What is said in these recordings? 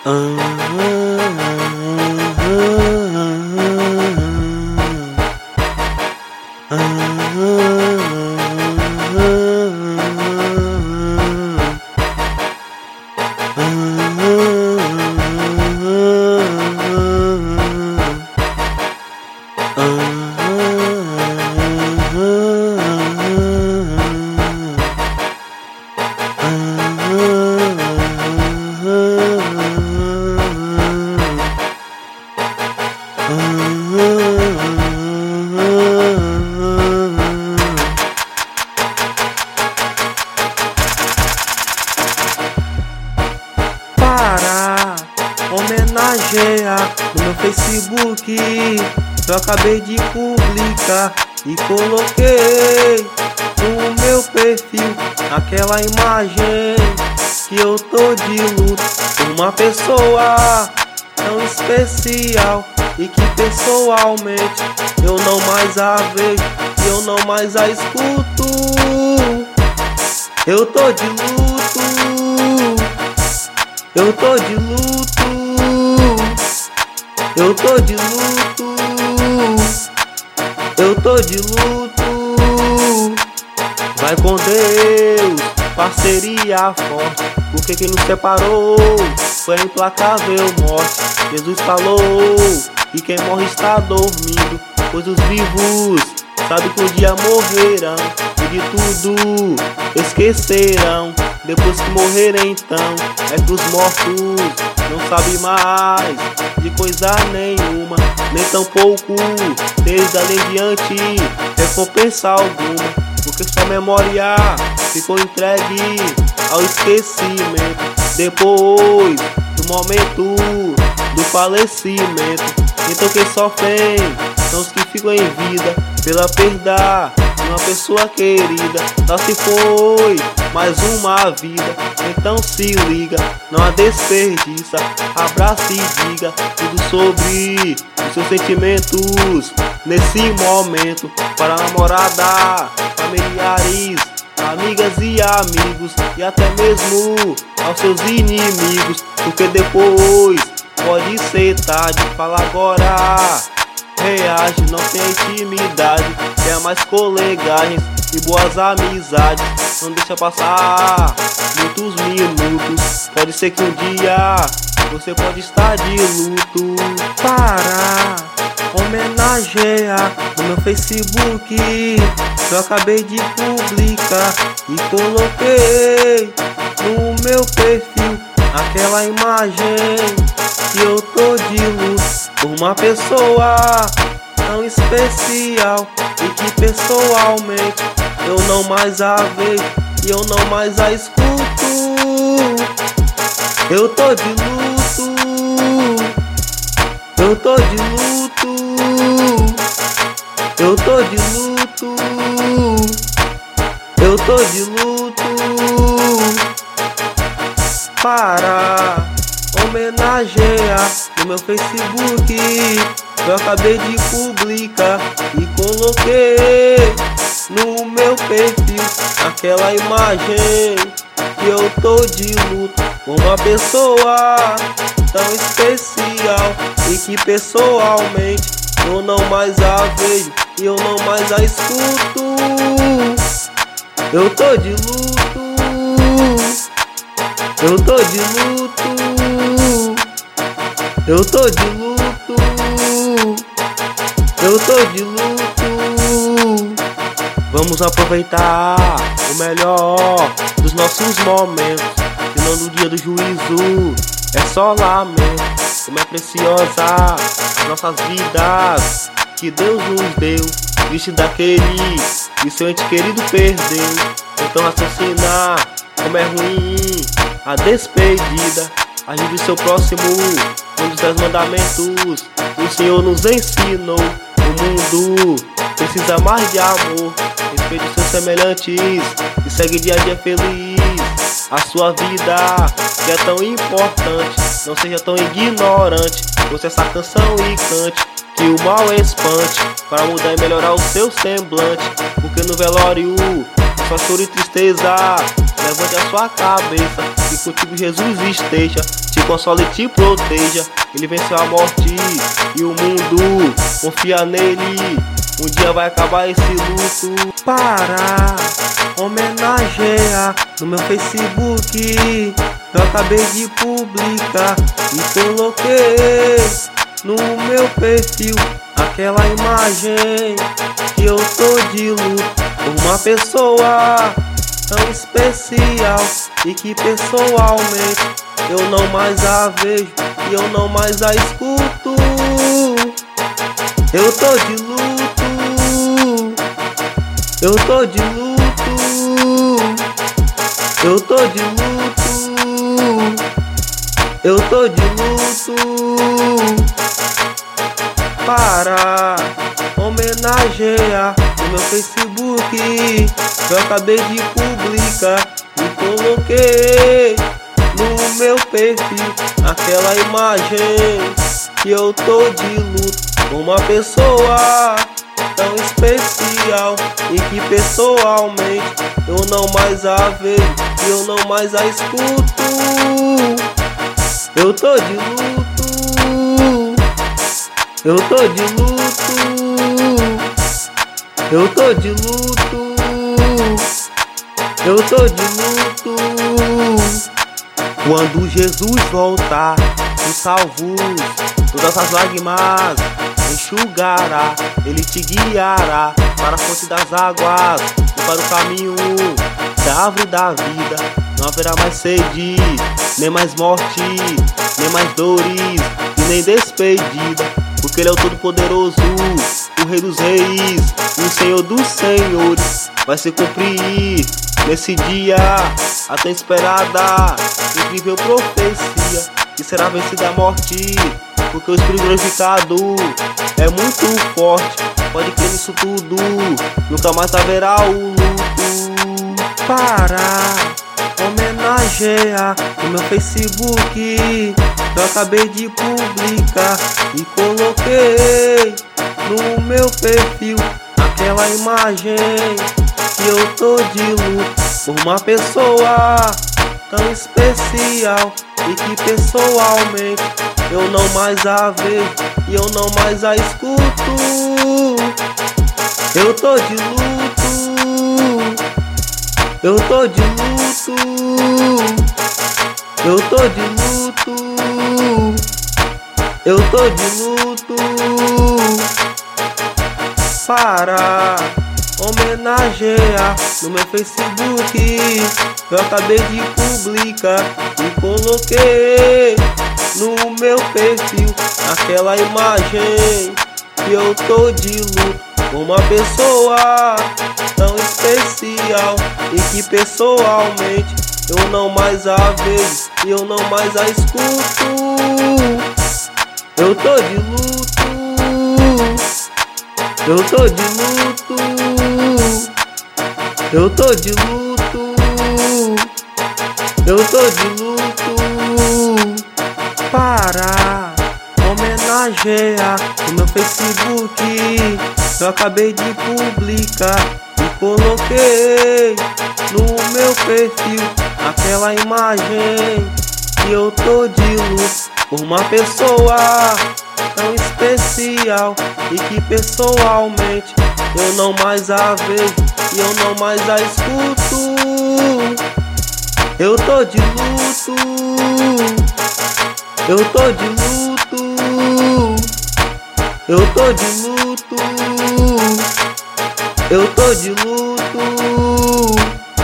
Para homenagear no meu Facebook, eu acabei de publicar e coloquei no meu perfil aquela imagem que eu tô de luto por uma pessoa tão especial e que pessoalmente eu não mais a vejo e eu não mais a escuto. Eu tô de luto, eu tô de luto, eu tô de luto, eu tô de luto. Vai com Deus, parceria forte, porque quem nos separou foi a implacável morte. Jesus falou que quem morre está dormindo, pois os vivos sabem que um dia morrerão e de tudo esquecerão. Depois que morrerem então, é que os mortos não sabem mais de coisa nenhuma, nem tampouco desde além diante recompensa alguma, porque sua memória ficou entregue ao esquecimento depois do momento do falecimento. Então quem sofre são os que ficam em vida pela perda de uma pessoa querida. Só se foi mais uma vida, então se liga, não há desperdiça. Abraça e diga tudo sobre os seus sentimentos nesse momento, para a namorada, familiares, amigas e amigos, e até mesmo aos seus inimigos, porque depois pode ser tarde. Fala agora, reage, não tem intimidade, tenha mais colegagens e boas amizades. Não deixa passar muitos minutos, pode ser que um dia você pode estar de luto. Para homenagear no meu Facebook, eu acabei de publicar e coloquei no meu perfil aquela imagem que eu tô de luto por uma pessoa tão especial e que pessoalmente eu não mais a vejo e eu não mais a escuto. Eu tô de luto, eu tô de luto, eu tô de luto, eu tô de luto. Para homenagear no meu Facebook, eu acabei de publicar e coloquei no meu perfil aquela imagem que eu tô de luto com uma pessoa tão especial e que pessoalmente eu não mais a vejo e eu não mais a escuto. Eu tô de luto, eu tô de luto, eu tô de luto, eu tô de luto. Vamos aproveitar o melhor dos nossos momentos, senão no dia do juízo é só lamento. Como é preciosa nossas vidas que Deus nos deu, triste daquele que seu ente querido perdeu. Então raciocina como é ruim a despedida. Ajude o seu próximo, um dos 10 mandamentos o Senhor nos ensinou. O mundo precisa mais de amor, respeite os seus semelhantes e segue dia a dia feliz a sua vida, que é tão importante. Não seja tão ignorante, ouça essa canção e cante, que o mal espante, para mudar e melhorar o seu semblante. Porque no velório só choro e tristeza, levante a sua cabeça, que contigo Jesus esteja, te console e te proteja. Ele venceu a morte e o mundo confia nele. Um dia vai acabar esse luto. Para homenagear no meu Facebook, eu acabei de publicar e coloquei no meu perfil aquela imagem que eu tô de luto por uma pessoa tão especial e que pessoalmente eu não mais a vejo e eu não mais a escuto. Eu tô de luto, eu tô de luto, eu tô de luto, eu tô de luto. Para homenagear no meu Facebook, eu acabei de publicar e coloquei no meu perfil aquela imagem que eu tô de luto por uma pessoa tão especial e que pessoalmente eu não mais a vejo e eu não mais a escuto. Eu tô de luto, eu tô de luto, eu tô de luto, eu tô de luto. Quando Jesus voltar, os salvos, todas as lágrimas enxugará. Ele te guiará para a fonte das águas e para o caminho da árvore da vida. Não haverá mais sede, nem mais morte, nem mais dores e nem despedida, porque Ele é o Todo-Poderoso, o Rei dos Reis e o Senhor dos Senhores. Vai se cumprir nesse dia a tão esperada, incrível profecia, que será vencida a morte, porque o Espírito glorificado é muito forte. Pode crer nisso tudo, nunca mais haverá o luto. Para homenagear no meu Facebook, eu acabei de publicar e coloquei no meu perfil aquela imagem que eu tô de luto por uma pessoa tão especial e que pessoalmente eu não mais a vejo e eu não mais a escuto. Eu tô de luto, eu tô de luto, eu tô de luto, eu tô de luto. Para homenagear no meu Facebook, eu acabei de publicar e coloquei no meu perfil aquela imagem que eu tô de luto por uma pessoa tão especial e que pessoalmente eu não mais a vejo e eu não mais a escuto. Eu tô de luto, eu tô de luto, eu tô de luto, eu tô de luto. Para homenagear no meu Facebook, eu acabei de publicar e coloquei no meu perfil aquela imagem que eu tô de luto por uma pessoa tão especial e que pessoalmente eu não mais a vejo e eu não mais a escuto. Eu tô de luto, eu tô de luto, eu tô de luto, eu tô de luto.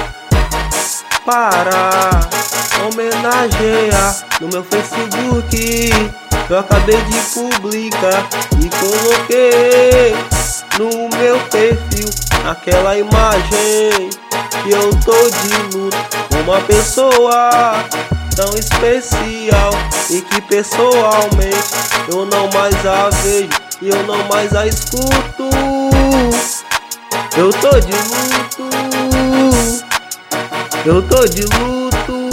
Para homenagear no meu Facebook, eu acabei de publicar e coloquei no meu perfil aquela imagem que eu tô de luto por uma pessoa tão especial e que pessoalmente eu não mais a vejo e eu não mais a escuto. Eu tô de luto, eu tô de luto,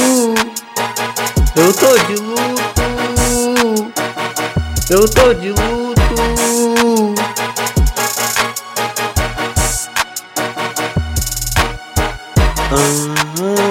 eu tô de luto, eu tô de luto. Ah,